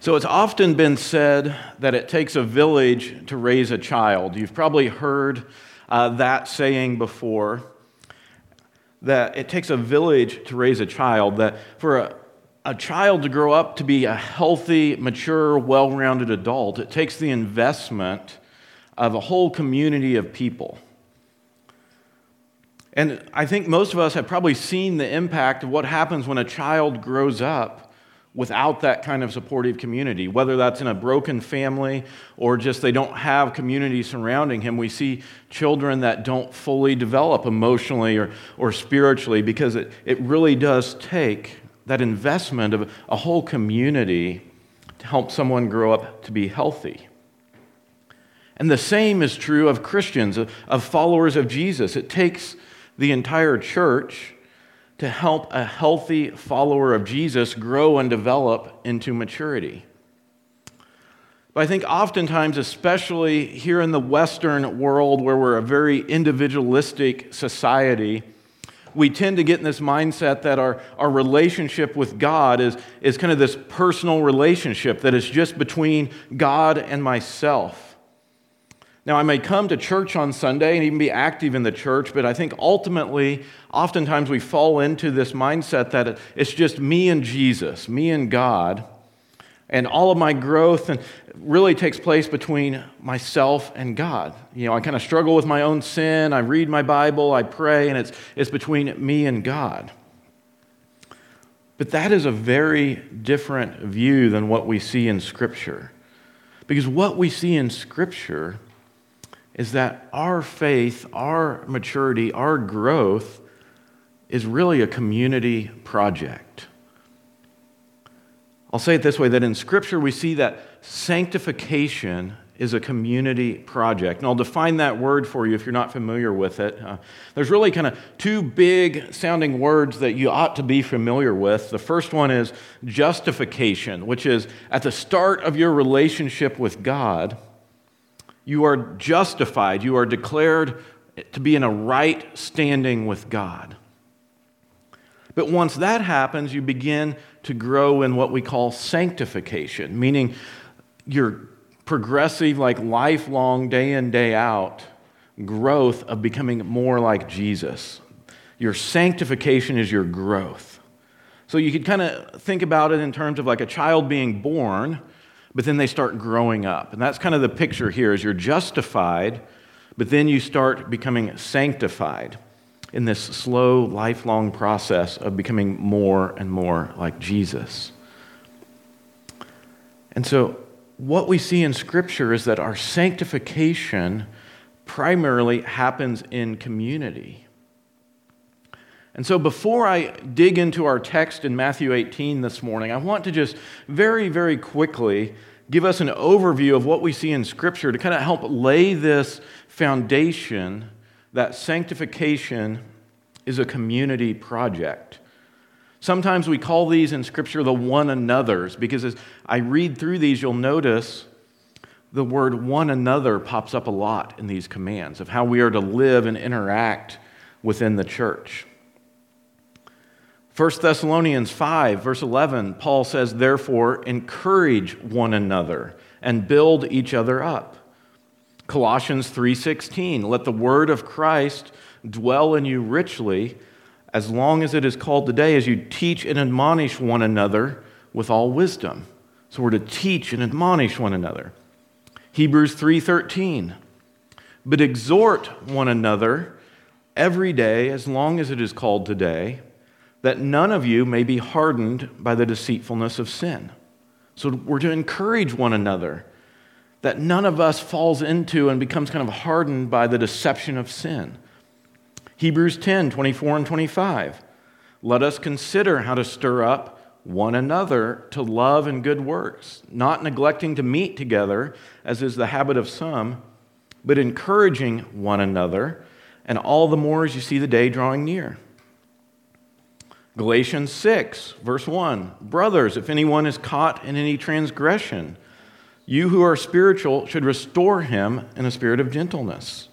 So it's often been said that it takes a village to raise a child. You've probably heard that saying before, that it takes a village to raise a child, that for a child to grow up to be a healthy, mature, well-rounded adult, it takes the investment of a whole community of people. And I think most of us have probably seen the impact of what happens when a child grows up without that kind of supportive community, whether that's in a broken family or just they don't have community surrounding him. We see children that don't fully develop emotionally or spiritually because it really does take that investment of a whole community to help someone grow up to be healthy. And the same is true of Christians, of followers of Jesus. It takes the entire church to help a healthy follower of Jesus grow and develop into maturity. But I think oftentimes, especially here in the Western world where we're a very individualistic society, we tend to get in this mindset that our relationship with God is kind of this personal relationship that is just between God and myself. Now, I may come to church on Sunday and even be active in the church, but I think ultimately, oftentimes we fall into this mindset that it's just me and Jesus, me and God, and all of my growth and really takes place between myself and God. You know, I kind of struggle with my own sin, I read my Bible, I pray, and it's between me and God. But that is a very different view than what we see in Scripture. Because what we see in Scripture is that our faith, our maturity, our growth is really a community project. I'll say it this way, that in Scripture we see that sanctification is a community project. And I'll define that word for you if you're not familiar with it. There's really kind of two big sounding words that you ought to be familiar with. The first one is justification, which is at the start of your relationship with God, you are justified. You are declared to be in a right standing with God. But once that happens, you begin to grow in what we call sanctification, meaning your progressive, like lifelong, day in, day out growth of becoming more like Jesus. Your sanctification is your growth. So you could kind of think about it in terms of like a child being born, but then they start growing up. And that's kind of the picture here, is you're justified, but then you start becoming sanctified in this slow, lifelong process of becoming more and more like Jesus. And so what we see in Scripture is that our sanctification primarily happens in community. And so before I dig into our text in Matthew 18 this morning, I want to just very, very quickly give us an overview of what we see in Scripture to kind of help lay this foundation that sanctification is a community project. Sometimes we call these in Scripture the one another's, because as I read through these, you'll notice the word one another pops up a lot in these commands of how we are to live and interact within the church. 1 Thessalonians 5, verse 11, Paul says, "Therefore, encourage one another and build each other up." Colossians 3:16, "Let the word of Christ dwell in you richly, as long as it is called today, as you teach and admonish one another with all wisdom." So we're to teach and admonish one another. Hebrews 3:13, "But exhort one another every day, as long as it is called today, that none of you may be hardened by the deceitfulness of sin." So we're to encourage one another, that none of us falls into and becomes kind of hardened by the deception of sin. Hebrews 10:24 and 25, "Let us consider how to stir up one another to love and good works, not neglecting to meet together, as is the habit of some, but encouraging one another, and all the more as you see the day drawing near." Galatians 6, verse 1, "Brothers, if anyone is caught in any transgression, you who are spiritual should restore him in a spirit of gentleness."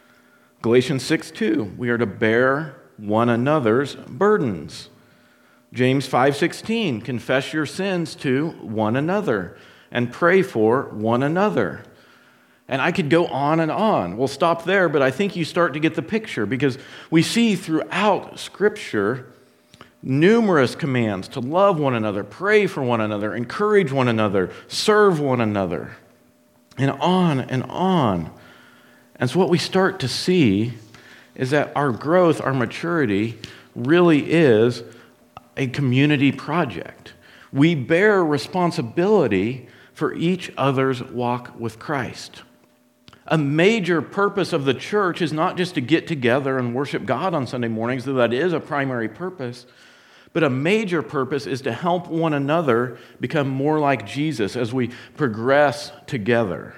Galatians 6:2, "We are to bear one another's burdens." James 5:16, confess your sins to one another and pray for one another. And I could go on and on. We'll stop there, but I think you start to get the picture because we see throughout Scripture numerous commands to love one another, pray for one another, encourage one another, serve one another, and on and on. And so what we start to see is that our growth, our maturity, really is a community project. We bear responsibility for each other's walk with Christ. A major purpose of the church is not just to get together and worship God on Sunday mornings, though that is a primary purpose, but a major purpose is to help one another become more like Jesus as we progress together.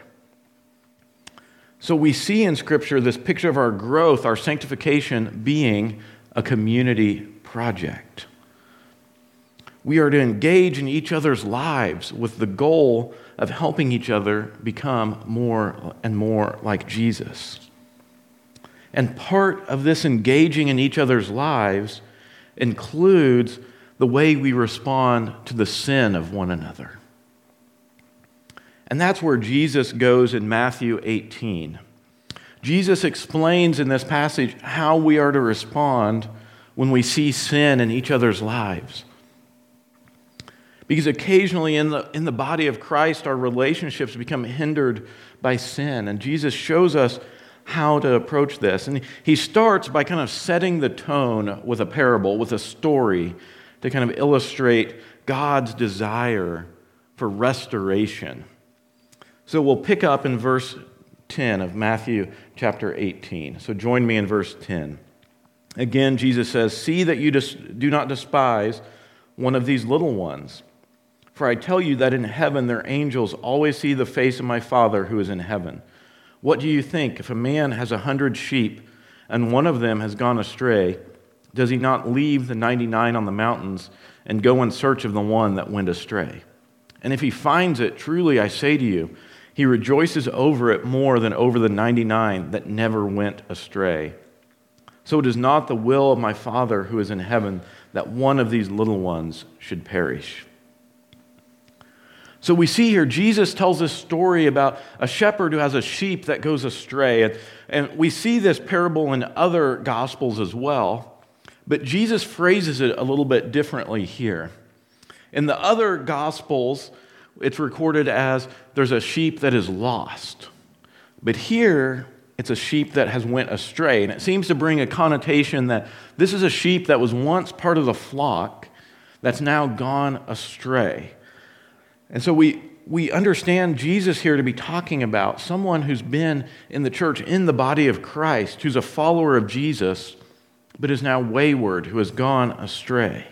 So we see in Scripture this picture of our growth, our sanctification being a community project. We are to engage in each other's lives with the goal of helping each other become more and more like Jesus. And part of this engaging in each other's lives includes the way we respond to the sin of one another. And that's where Jesus goes in Matthew 18. Jesus explains in this passage how we are to respond when we see sin in each other's lives. Because occasionally in the body of Christ, our relationships become hindered by sin. And Jesus shows us how to approach this. And he starts by kind of setting the tone with a parable, with a story, to kind of illustrate God's desire for restoration. So we'll pick up in verse 10 of Matthew chapter 18. So join me in verse 10. Again, Jesus says, "See that you do not despise one of these little ones. For I tell you that in heaven their angels always see the face of my Father who is in heaven. What do you think? If a man has 100 sheep and one of them has gone astray, does he not leave the 99 on the mountains and go in search of the one that went astray? And if he finds it, truly I say to you, he rejoices over it more than over the 99 that never went astray. So it is not the will of my Father who is in heaven that one of these little ones should perish." So we see here, Jesus tells this story about a shepherd who has a sheep that goes astray. And we see this parable in other Gospels as well. But Jesus phrases it a little bit differently here. In the other Gospels, it's recorded as there's a sheep that is lost. But here, it's a sheep that has went astray. And it seems to bring a connotation that this is a sheep that was once part of the flock that's now gone astray. And so we understand Jesus here to be talking about someone who's been in the church, in the body of Christ, who's a follower of Jesus, but is now wayward, who has gone astray.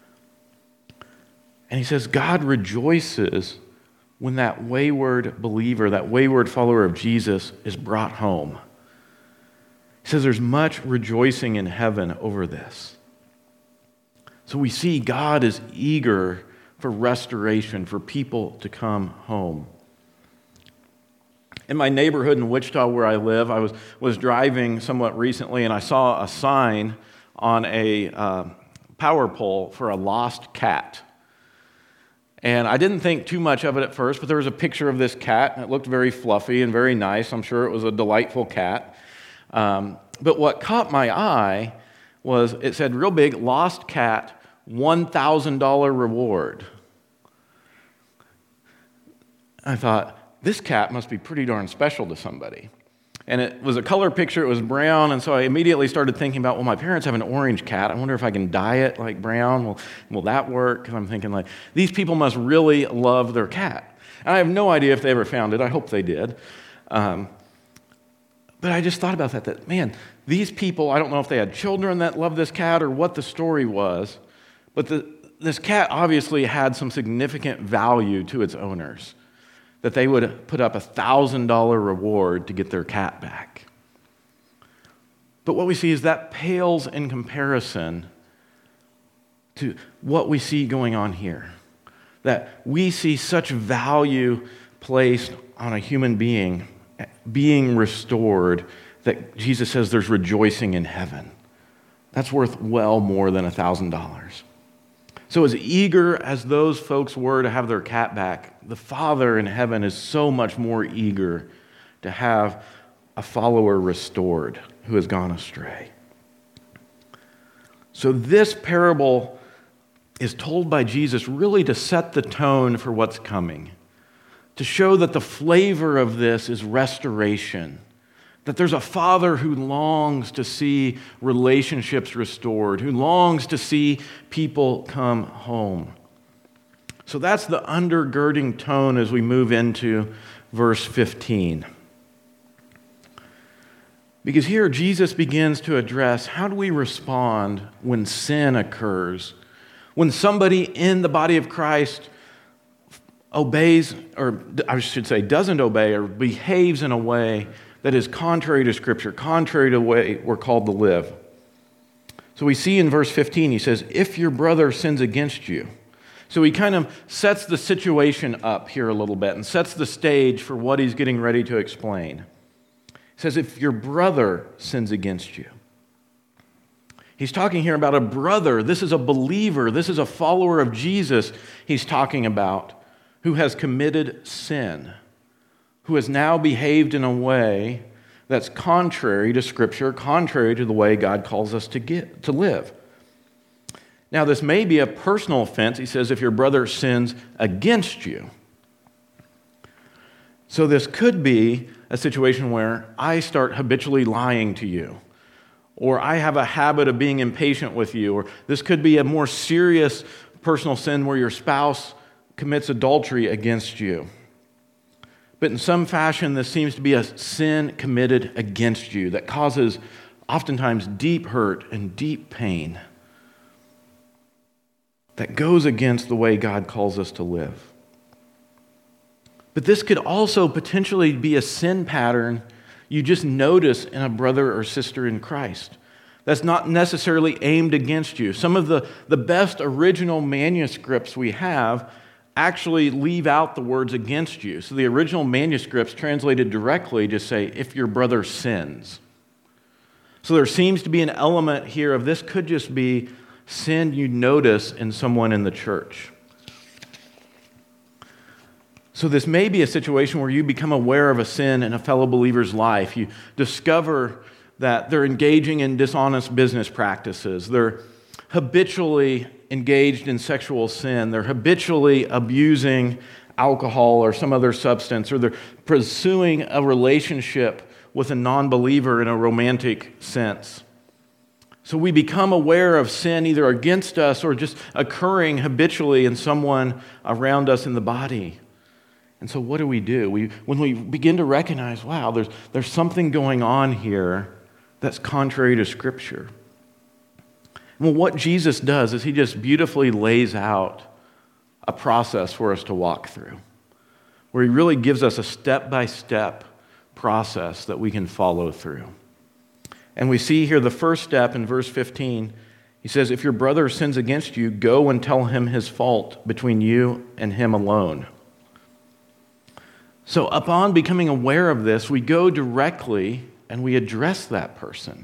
And he says God rejoices when that wayward believer, that wayward follower of Jesus is brought home. He says there's much rejoicing in heaven over this. So we see God is eager for restoration, for people to come home. In my neighborhood in Wichita where I live, I was driving somewhat recently and I saw a sign on a power pole for a lost cat. And I didn't think too much of it at first, but there was a picture of this cat and it looked very fluffy and very nice. I'm sure it was a delightful cat. But what caught my eye was it said real big, "Lost cat, $1,000 reward." I thought, this cat must be pretty darn special to somebody. And it was a color picture, it was brown, and so I immediately started thinking about, well, my parents have an orange cat. I wonder if I can dye it like brown. Will that work? And I'm thinking, like, these people must really love their cat. And I have no idea if they ever found it. I hope they did. But I just thought about that, man, these people, I don't know if they had children that loved this cat or what the story was, but this cat obviously had some significant value to its owners, that they would put up a $1,000 reward to get their cat back. But what we see is that pales in comparison to what we see going on here. That we see such value placed on a human being being restored that Jesus says there's rejoicing in heaven. That's worth well more than $1,000. So as eager as those folks were to have their cat back, the Father in heaven is so much more eager to have a follower restored who has gone astray. So this parable is told by Jesus really to set the tone for what's coming, to show that the flavor of this is restoration, that there's a Father who longs to see relationships restored, who longs to see people come home. So that's the undergirding tone as we move into verse 15. Because here Jesus begins to address how do we respond when sin occurs, when somebody in the body of Christ obeys, or I should say doesn't obey, or behaves in a way that is contrary to Scripture, contrary to the way we're called to live. So we see in verse 15, he says, if your brother sins against you. So he kind of sets the situation up here a little bit and sets the stage for what he's getting ready to explain. He says, if your brother sins against you. He's talking here about a brother. This is a believer. This is a follower of Jesus he's talking about who has committed sin, who has now behaved in a way that's contrary to Scripture, contrary to the way God calls us to live. Now, this may be a personal offense. He says, if your brother sins against you. So this could be a situation where I start habitually lying to you, or I have a habit of being impatient with you, or this could be a more serious personal sin where your spouse commits adultery against you. But in some fashion, this seems to be a sin committed against you that causes oftentimes deep hurt and deep pain that goes against the way God calls us to live. But this could also potentially be a sin pattern you just notice in a brother or sister in Christ. That's not necessarily aimed against you. Some of the best original manuscripts we have actually leave out the words against you. So the original manuscripts translated directly just say, if your brother sins. So there seems to be an element here of this could just be sin you notice in someone in the church. So this may be a situation where you become aware of a sin in a fellow believer's life. You discover that they're engaging in dishonest business practices. They're habitually engaged in sexual sin. They're habitually abusing alcohol or some other substance, or they're pursuing a relationship with a non-believer in a romantic sense. So we become aware of sin either against us or just occurring habitually in someone around us in the body. And so what do? When we begin to recognize, wow, there's something going on here that's contrary to Scripture. Well, what Jesus does is he just beautifully lays out a process for us to walk through, where he really gives us a step-by-step process that we can follow through. And we see here the first step in verse 15. He says, if your brother sins against you, go and tell him his fault between you and him alone. So upon becoming aware of this, we go directly and we address that person.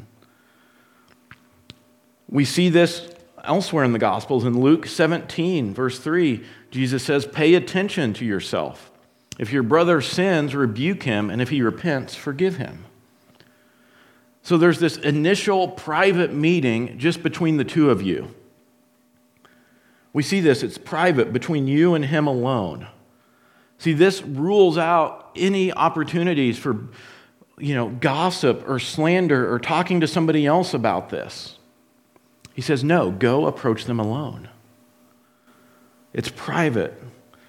We see this elsewhere in the Gospels. In Luke 17, verse 3, Jesus says, pay attention to yourself. If your brother sins, rebuke him, and if he repents, forgive him. So there's this initial private meeting just between the two of you. We see this, it's private between you and him alone. See, this rules out any opportunities for, gossip or slander or talking to somebody else about this. He says, no, go approach them alone. It's private.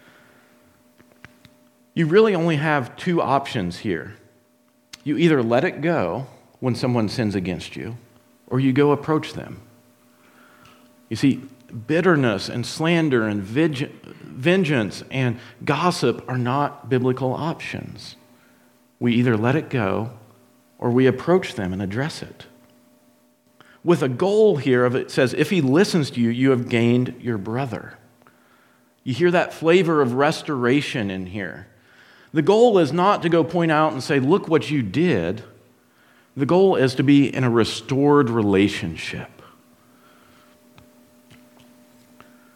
You really only have two options here. You either let it go when someone sins against you, or you go approach them. You see, bitterness and slander and vengeance and gossip are not biblical options. We either let it go or we approach them and address it. With a goal here of it says, if he listens to you, you have gained your brother. You hear that flavor of restoration in here. The goal is not to go point out and say, look what you did. The goal is to be in a restored relationship.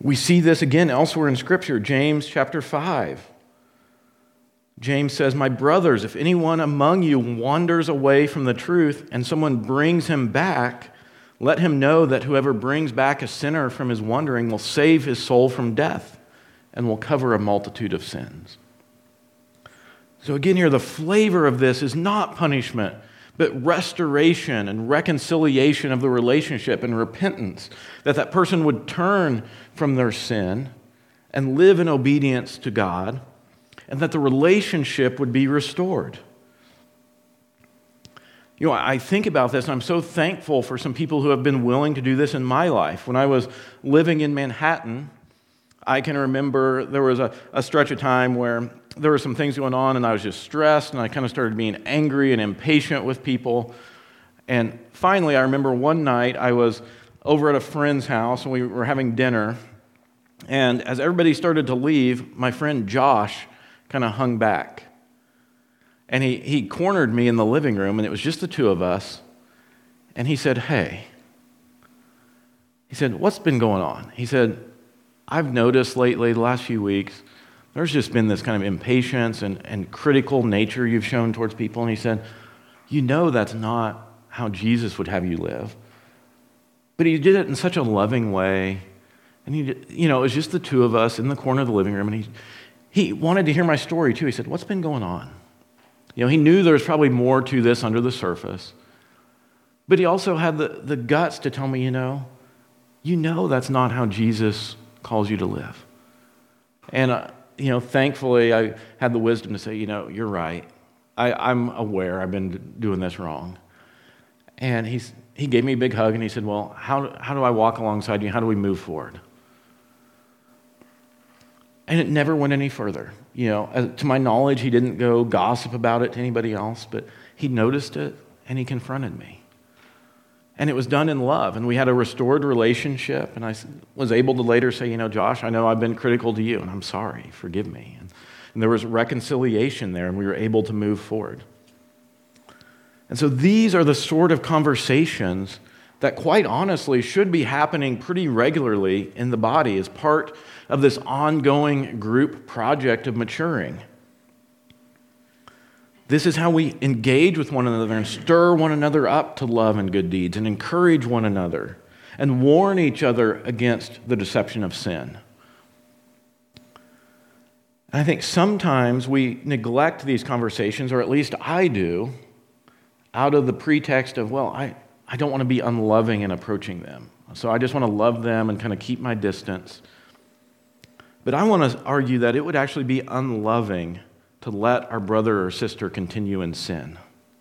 We see this again elsewhere in Scripture, James chapter 5. James says, "My brothers, if anyone among you wanders away from the truth and someone brings him back, let him know that whoever brings back a sinner from his wandering will save his soul from death and will cover a multitude of sins." So again here, the flavor of this is not punishment, but restoration and reconciliation of the relationship and repentance, that person would turn from their sin and live in obedience to God, and that the relationship would be restored. You know, I think about this, and I'm so thankful for some people who have been willing to do this in my life. When I was living in Manhattan, I can remember there was a stretch of time where there were some things going on, and I was just stressed, and I kind of started being angry and impatient with people. And finally, I remember one night I was over at a friend's house, and we were having dinner. And as everybody started to leave, my friend Josh kind of hung back. And he cornered me in the living room, and it was just the two of us. And he said, "Hey," he said, "what's been going on?" He said, "I've noticed lately, the last few weeks, there's just been this kind of impatience and critical nature you've shown towards people." And he said, "You know that's not how Jesus would have you live." But he did it in such a loving way. And it was just the two of us in the corner of the living room. And he wanted to hear my story too. He said, "What's been going on?" He knew there was probably more to this under the surface. But he also had the guts to tell me, you know that's not how Jesus calls you to live. And, thankfully, I had the wisdom to say, you're right. I'm aware I've been doing this wrong. And he gave me a big hug, and he said, "Well, how do I walk alongside you? How do we move forward?" And it never went any further. To my knowledge, he didn't go gossip about it to anybody else, but he noticed it, and he confronted me. And it was done in love, and we had a restored relationship, and I was able to later say, "Josh, I know I've been critical to you, and I'm sorry, forgive me." And there was reconciliation there, and we were able to move forward. And so these are the sort of conversations that quite honestly should be happening pretty regularly in the body as part of this ongoing group project of maturing. This is how we engage with one another and stir one another up to love and good deeds and encourage one another and warn each other against the deception of sin. And I think sometimes we neglect these conversations, or at least I do, out of the pretext of, I don't want to be unloving in approaching them. So I just want to love them and kind of keep my distance. But I want to argue that it would actually be unloving to let our brother or sister continue in sin.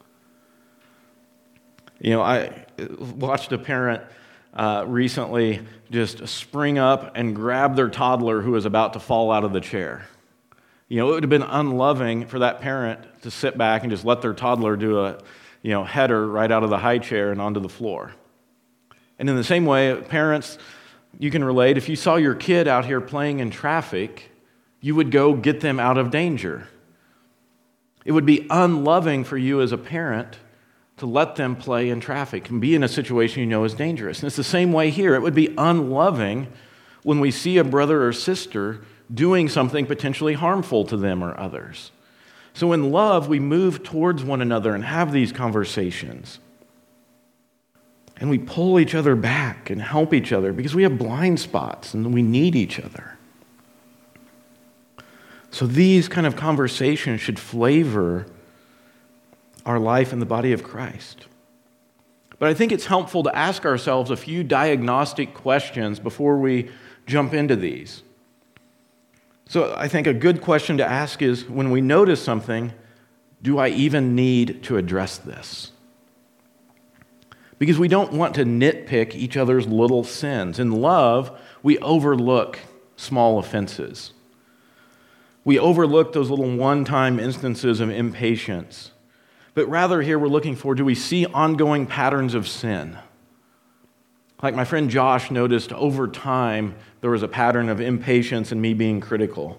I watched a parent recently just spring up and grab their toddler who was about to fall out of the chair. It would have been unloving for that parent to sit back and just let their toddler do a header right out of the high chair and onto the floor. And in the same way, parents, you can relate. If you saw your kid out here playing in traffic, you would go get them out of danger. It would be unloving for you as a parent to let them play in traffic and be in a situation you know is dangerous. And it's the same way here. It would be unloving when we see a brother or sister doing something potentially harmful to them or others. So in love, we move towards one another and have these conversations. And we pull each other back and help each other because we have blind spots and we need each other. So these kind of conversations should flavor our life in the body of Christ. But I think it's helpful to ask ourselves a few diagnostic questions before we jump into these. So I think a good question to ask is, when we notice something, do I even need to address this? Because we don't want to nitpick each other's little sins. In love, we overlook small offenses. We overlook those little one-time instances of impatience. But rather here we're looking for, do we see ongoing patterns of sin? Like my friend Josh noticed over time, there was a pattern of impatience and me being critical.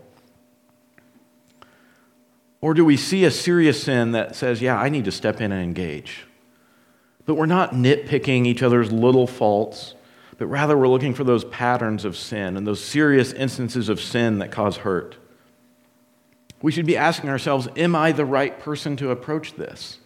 Or do we see a serious sin that says, I need to step in and engage? But we're not nitpicking each other's little faults, but rather we're looking for those patterns of sin and those serious instances of sin that cause hurt. We should be asking ourselves, am I the right person to approach this?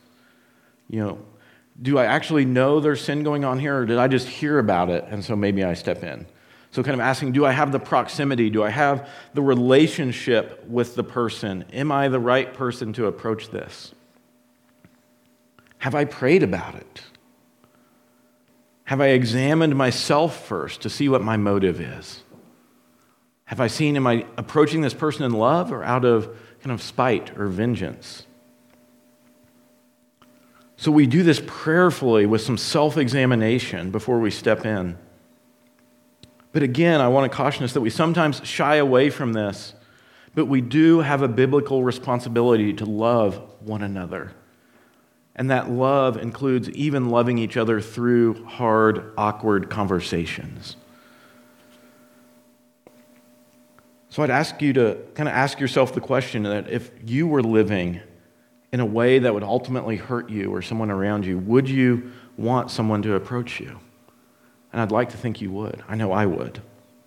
Do I actually know there's sin going on here, or did I just hear about it and so maybe I step in? So kind of asking, do I have the proximity? Do I have the relationship with the person? Am I the right person to approach this? Have I prayed about it? Have I examined myself first to see what my motive is? Have I seen, am I approaching this person in love or out of kind of spite or vengeance? So we do this prayerfully with some self-examination before we step in. But again, I want to caution us that we sometimes shy away from this, but we do have a biblical responsibility to love one another. And that love includes even loving each other through hard, awkward conversations. So I'd ask you to kind of ask yourself the question that if you were living in a way that would ultimately hurt you or someone around you, would you want someone to approach you? And I'd like to think you would. I know I would.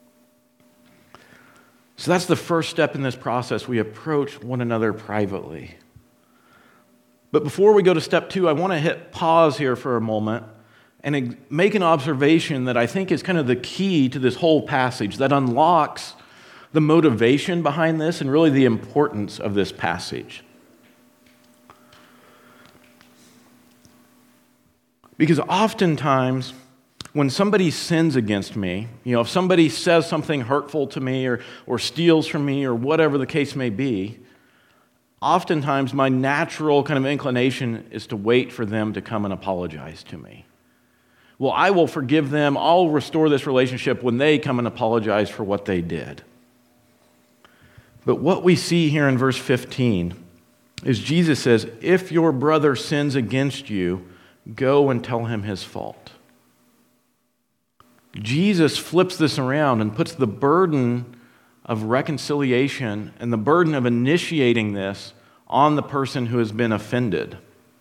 So that's the first step in this process. We approach one another privately. But before we go to step 2, I want to hit pause here for a moment and make an observation that I think is kind of the key to this whole passage that unlocks the motivation behind this and really the importance of this passage. Because oftentimes, when somebody sins against me, if somebody says something hurtful to me or steals from me or whatever the case may be, oftentimes my natural kind of inclination is to wait for them to come and apologize to me. Well, I will forgive them, I'll restore this relationship when they come and apologize for what they did. But what we see here in verse 15 is Jesus says, if your brother sins against you, go and tell him his fault. Jesus flips this around and puts the burden of reconciliation and the burden of initiating this on the person who has been offended.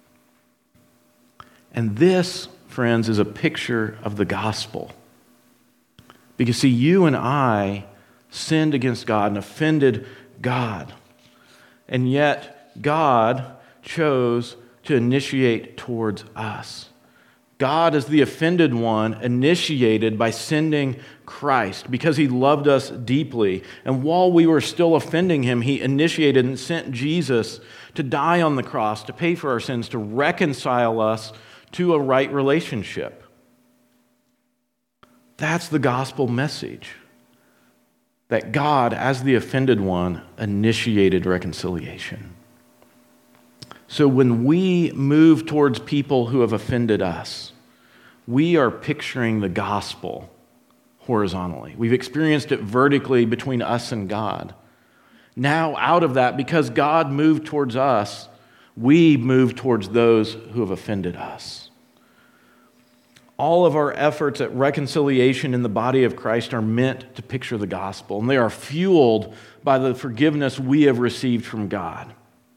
And this, friends, is a picture of the gospel. Because see, you and I sinned against God and offended God. And yet, God chose to initiate towards us. God, as the offended one, initiated by sending Christ because he loved us deeply. And while we were still offending him, he initiated and sent Jesus to die on the cross, to pay for our sins, to reconcile us to a right relationship. That's the gospel message. That God, as the offended one, initiated reconciliation. So when we move towards people who have offended us, we are picturing the gospel horizontally. We've experienced it vertically between us and God. Now, out of that, because God moved towards us, we move towards those who have offended us. All of our efforts at reconciliation in the body of Christ are meant to picture the gospel, and they are fueled by the forgiveness we have received from God.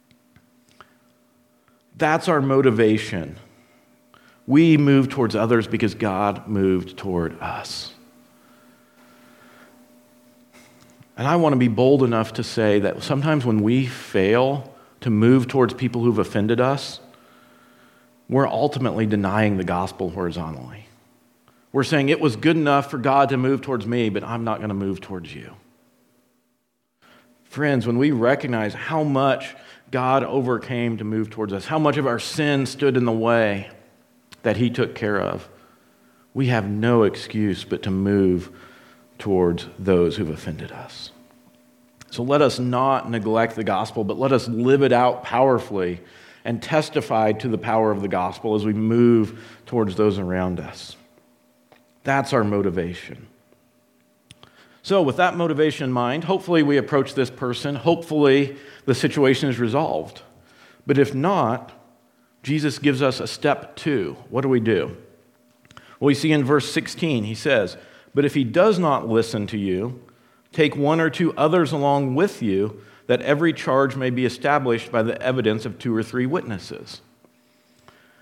That's our motivation. We move towards others because God moved toward us. And I want to be bold enough to say that sometimes when we fail to move towards people who've offended us, we're ultimately denying the gospel horizontally. We're saying it was good enough for God to move towards me, but I'm not going to move towards you. Friends, when we recognize how much God overcame to move towards us, how much of our sin stood in the way that he took care of, we have no excuse but to move towards those who've offended us. So let us not neglect the gospel, but let us live it out powerfully and testify to the power of the gospel as we move towards those around us. That's our motivation. So with that motivation in mind, hopefully we approach this person. Hopefully the situation is resolved. But if not, Jesus gives us a step 2. What do we do? Well, we see in verse 16, he says, "But if he does not listen to you, take 1 or 2 others along with you, that every charge may be established by the evidence of 2 or 3 witnesses."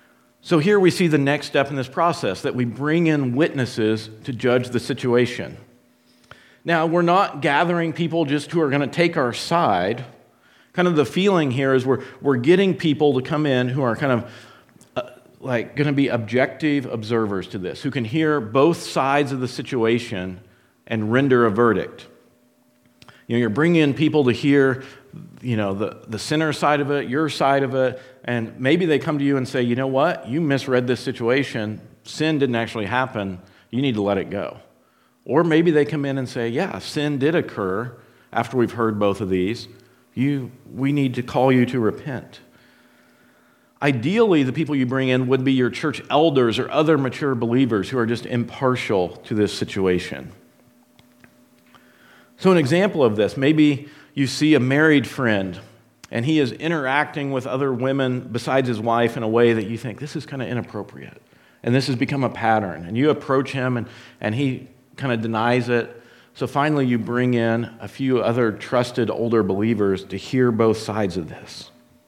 So here we see the next step in this process, that we bring in witnesses to judge the situation. Now, we're not gathering people just who are going to take our side. Kind of the feeling here is we're getting people to come in who are kind of going to be objective observers to this, who can hear both sides of the situation and render a verdict. You're bringing in people to hear, the sinner side of it, your side of it, and maybe they come to you and say, you know what, you misread this situation, sin didn't actually happen, you need to let it go. Or maybe they come in and say, yeah, sin did occur after we've heard both of these, we need to call you to repent. Ideally, the people you bring in would be your church elders or other mature believers who are just impartial to this situation. So an example of this, maybe you see a married friend and he is interacting with other women besides his wife in a way that you think, this is kind of inappropriate. And this has become a pattern. And you approach him and he kind of denies it. So finally you bring in a few other trusted older believers to hear both sides of this.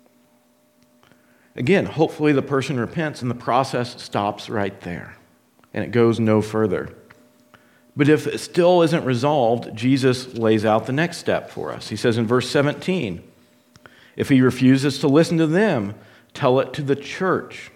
Again, hopefully the person repents and the process stops right there and it goes no further. But if it still isn't resolved, Jesus lays out the next step for us. He says in verse 17, if he refuses to listen to them, tell it to the church.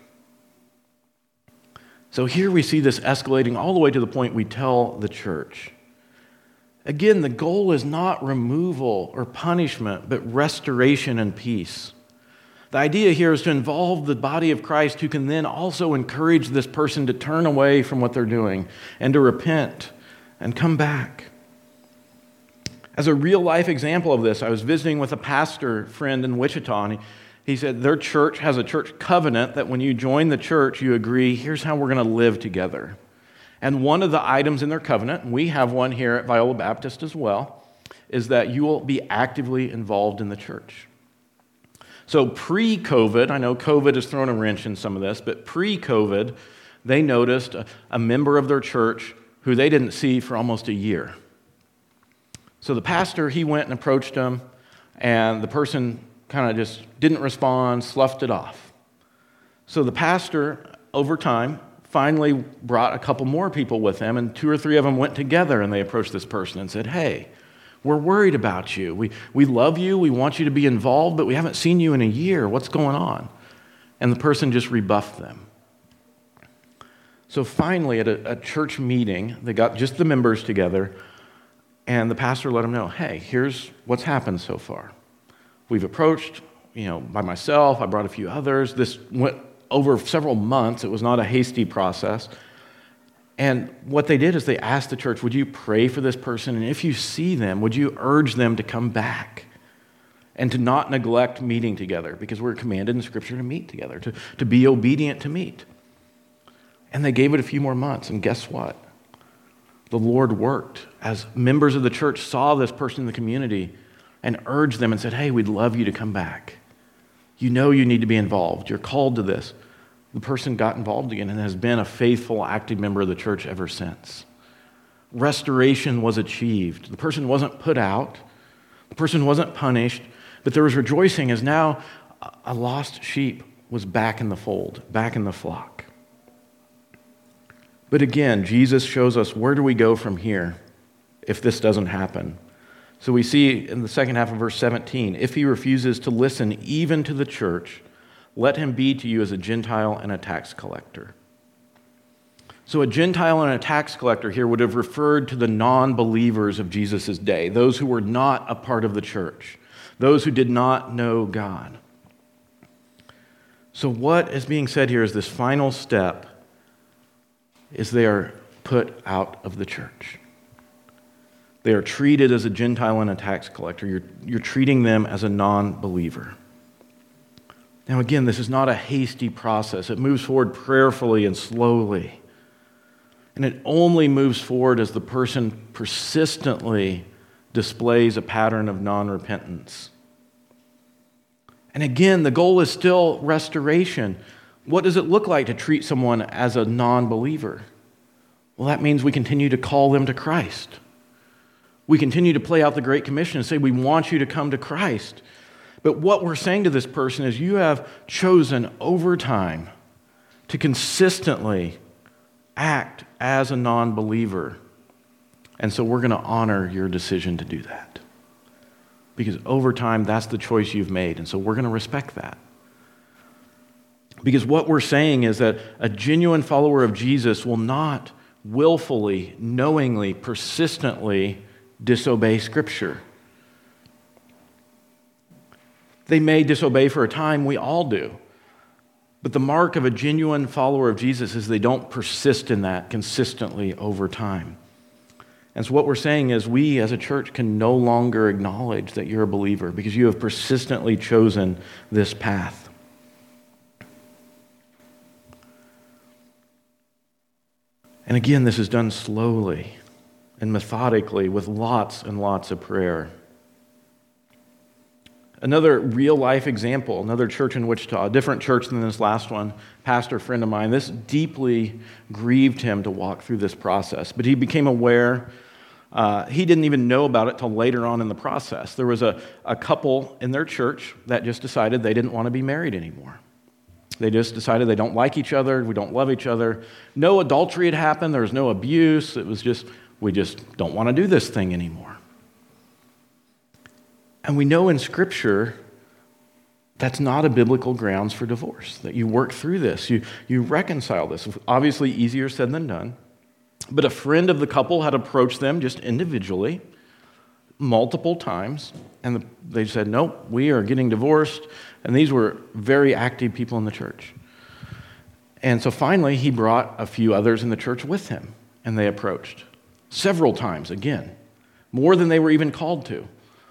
So here we see this escalating all the way to the point we tell the church. Again, the goal is not removal or punishment, but restoration and peace. The idea here is to involve the body of Christ, who can then also encourage this person to turn away from what they're doing and to repent and come back. As a real-life example of this, I was visiting with a pastor friend in Wichita, and he said their church has a church covenant that when you join the church, you agree, here's how we're going to live together. And one of the items in their covenant, and we have one here at Viola Baptist as well, is that you will be actively involved in the church. So pre-COVID, I know COVID has thrown a wrench in some of this, but pre-COVID, they noticed a member of their church who they didn't see for almost a year. So the pastor, he went and approached him, and the person kind of just didn't respond, sloughed it off. So the pastor, over time, finally brought a couple more people with him, and 2 or 3 of them went together, and they approached this person and said, hey, we're worried about you. We love you. We want you to be involved, but we haven't seen you in a year. What's going on? And the person just rebuffed them. So finally, at a church meeting, they got just the members together, and the pastor let them know, hey, here's what's happened so far. We've approached, by myself, I brought a few others. This went over several months. It was not a hasty process. And what they did is they asked the church, would you pray for this person? And if you see them, would you urge them to come back and to not neglect meeting together? Because we're commanded in Scripture to meet together, to be obedient to meet. And they gave it a few more months, and guess what? The Lord worked as members of the church saw this person in the community and urged them and said, hey, we'd love you to come back. You know you need to be involved. You're called to this. The person got involved again and has been a faithful, active member of the church ever since. Restoration was achieved. The person wasn't put out. The person wasn't punished, but there was rejoicing as now a lost sheep was back in the fold, back in the flock. But again, Jesus shows us, where do we go from here if this doesn't happen? So we see in the second half of verse 17, if he refuses to listen even to the church, let him be to you as a Gentile and a tax collector. So a Gentile and a tax collector here would have referred to the non-believers of Jesus' day, those who were not a part of the church, those who did not know God. So what is being said here is this final step is they are put out of the church. They are treated as a Gentile and a tax collector. You're treating them as a non-believer. Now again, this is not a hasty process. It moves forward prayerfully and slowly. And it only moves forward as the person persistently displays a pattern of non-repentance. And again, the goal is still restoration. What does it look like to treat someone as a non-believer? Well, that means we continue to call them to Christ. We continue to play out the Great Commission and say, we want you to come to Christ. But what we're saying to this person is, you have chosen over time to consistently act as a non-believer. And so we're going to honor your decision to do that. Because over time, that's the choice you've made. And so we're going to respect that. Because what we're saying is that a genuine follower of Jesus will not willfully, knowingly, persistently disobey Scripture. They may disobey for a time, we all do. But the mark of a genuine follower of Jesus is they don't persist in that consistently over time. And so what we're saying is we as a church can no longer acknowledge that you're a believer because you have persistently chosen this path. And again, this is done slowly and methodically with lots and lots of prayer. Another real-life example, another church in Wichita, a different church than this last one, pastor friend of mine, this deeply grieved him to walk through this process. But he became aware, he didn't even know about it till later on in the process. There was a couple in their church that just decided they didn't want to be married anymore. They just decided they don't like each other, we don't love each other. No adultery had happened, there was no abuse, it was just, we just don't want to do this thing anymore. And we know in Scripture that's not a biblical grounds for divorce, that you work through this, you reconcile this. Obviously easier said than done, but a friend of the couple had approached them just individually multiple times, and they said, nope, we are getting divorced, and these were very active people in the church. And so finally he brought a few others in the church with him, and they approached several times again, more than they were even called to.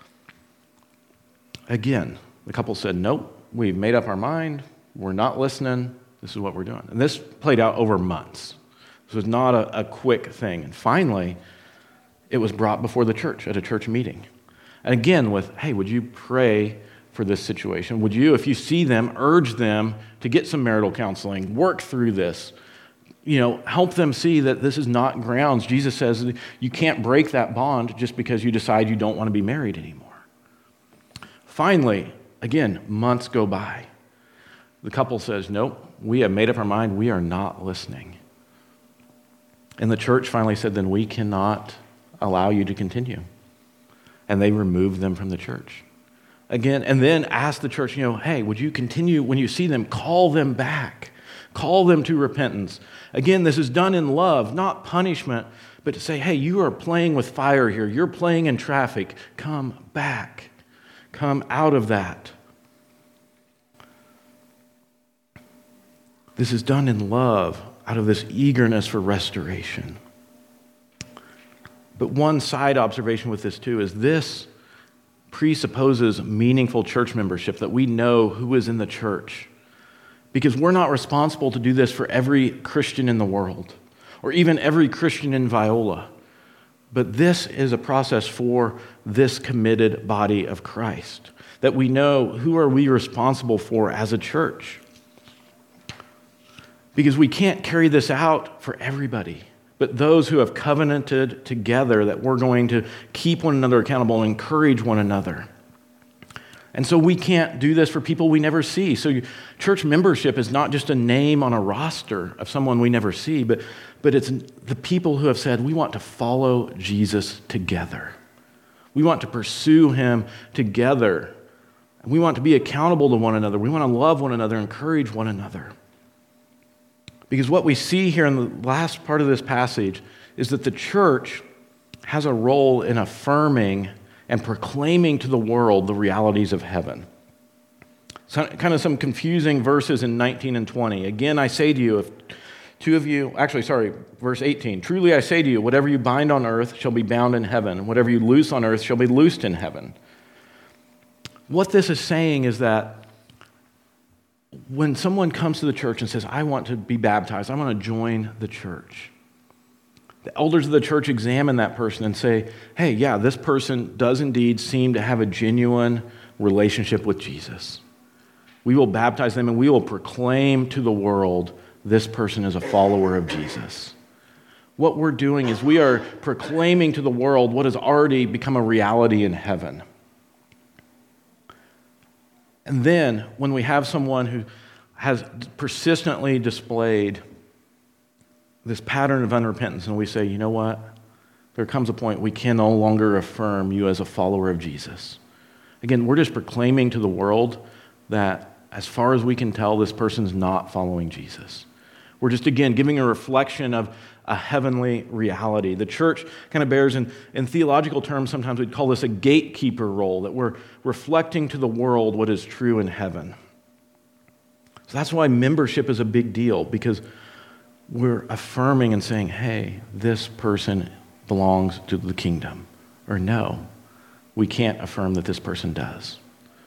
Again, the couple said, nope, we've made up our mind. We're not listening. This is what we're doing. And this played out over months. This was not a quick thing. And finally, it was brought before the church at a church meeting. And again, with, hey, would you pray for this situation? Would you, if you see them, urge them to get some marital counseling, work through this, help them see that this is not grounds. Jesus says you can't break that bond just because you decide you don't want to be married anymore. Finally, again, months go by. The couple says, nope, we have made up our mind. We are not listening. And the church finally said, then we cannot allow you to continue. And they removed them from the church. Again, and then asked the church, hey, would you continue, when you see them, call them back. Call them to repentance. Again, this is done in love, not punishment, but to say, hey, you are playing with fire here. You're playing in traffic. Come back. Come out of that. This is done in love, out of this eagerness for restoration. But one side observation with this too is this presupposes meaningful church membership, that we know who is in the church. Because we're not responsible to do this for every Christian in the world, or even every Christian in Viola. But this is a process for this committed body of Christ, that we know who are we responsible for as a church. Because we can't carry this out for everybody, but those who have covenanted together that we're going to keep one another accountable and encourage one another. And so we can't do this for people we never see. So church membership is not just a name on a roster of someone we never see, but it's the people who have said, we want to follow Jesus together. We want to pursue him together. We want to be accountable to one another. We want to love one another, encourage one another. Because what we see here in the last part of this passage is that the church has a role in affirming and proclaiming to the world the realities of heaven. So, kind of some confusing verses in 19 and 20. Again, I say to you, if two of you, verse 18. Truly I say to you, whatever you bind on earth shall be bound in heaven. Whatever you loose on earth shall be loosed in heaven. What this is saying is that when someone comes to the church and says, I want to be baptized, I want to join the church, the elders of the church examine that person and say, hey, yeah, this person does indeed seem to have a genuine relationship with Jesus. We will baptize them and we will proclaim to the world this person is a follower of Jesus. What we're doing is we are proclaiming to the world what has already become a reality in heaven. And then when we have someone who, has persistently displayed this pattern of unrepentance, and we say, you know what? There comes a point we can no longer affirm you as a follower of Jesus. Again, we're just proclaiming to the world that as far as we can tell, this person's not following Jesus. We're just, again, giving a reflection of a heavenly reality. The church kind of bears, in theological terms, sometimes we'd call this a gatekeeper role, that we're reflecting to the world what is true in heaven. So that's why membership is a big deal, because we're affirming and saying, hey, this person belongs to the kingdom. Or no, we can't affirm that this person does.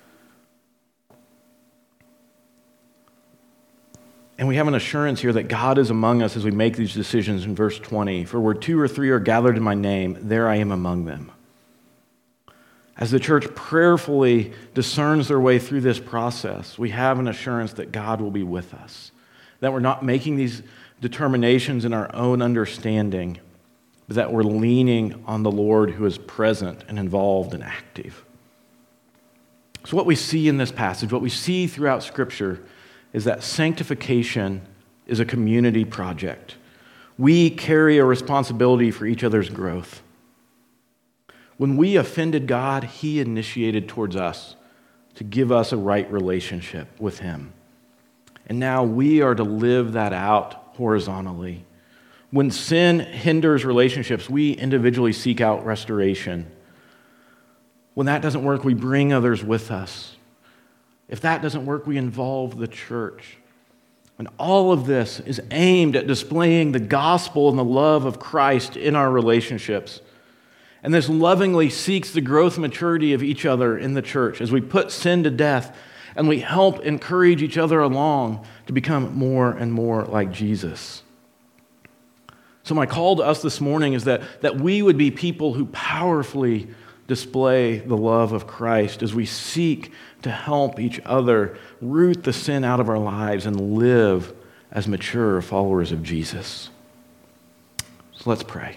And we have an assurance here that God is among us as we make these decisions in verse 20. For where 2 or 3 are gathered in my name, there I am among them. As the church prayerfully discerns their way through this process, we have an assurance that God will be with us, that we're not making these determinations in our own understanding, but that we're leaning on the Lord who is present and involved and active. So what we see in this passage, what we see throughout Scripture, is that sanctification is a community project. We carry a responsibility for each other's growth. When we offended God, He initiated towards us to give us a right relationship with Him. And now we are to live that out horizontally. When sin hinders relationships, we individually seek out restoration. When that doesn't work, we bring others with us. If that doesn't work, we involve the church. And all of this is aimed at displaying the gospel and the love of Christ in our relationships. And this lovingly seeks the growth and maturity of each other in the church as we put sin to death and we help encourage each other along to become more and more like Jesus. So my call to us this morning is that we would be people who powerfully display the love of Christ as we seek to help each other root the sin out of our lives and live as mature followers of Jesus. So let's pray.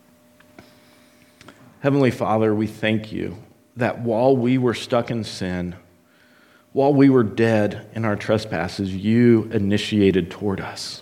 Heavenly Father, we thank you that while we were stuck in sin, while we were dead in our trespasses, you initiated toward us.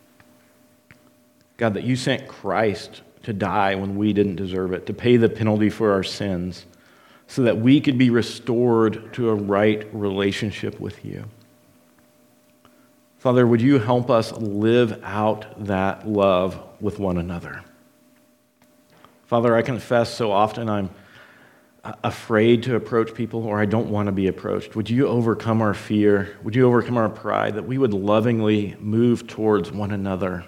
God, that you sent Christ to die when we didn't deserve it, to pay the penalty for our sins, so that we could be restored to a right relationship with you. Father, would you help us live out that love with one another? Father, I confess so often I'm afraid to approach people, or I don't want to be approached. Would you overcome our fear? Would you overcome our pride, that we would lovingly move towards one another?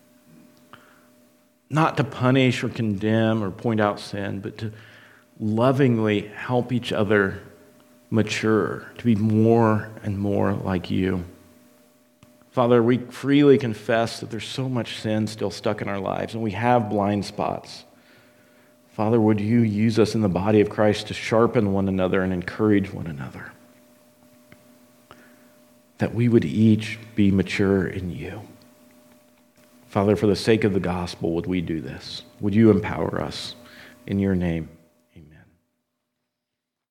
Not to punish or condemn or point out sin, but to lovingly help each other mature, to be more and more like you. Father, we freely confess that there's so much sin still stuck in our lives, and we have blind spots. Father, would you use us in the body of Christ to sharpen one another and encourage one another, that we would each be mature in you. Father, for the sake of the gospel, would we do this? Would you empower us in your name?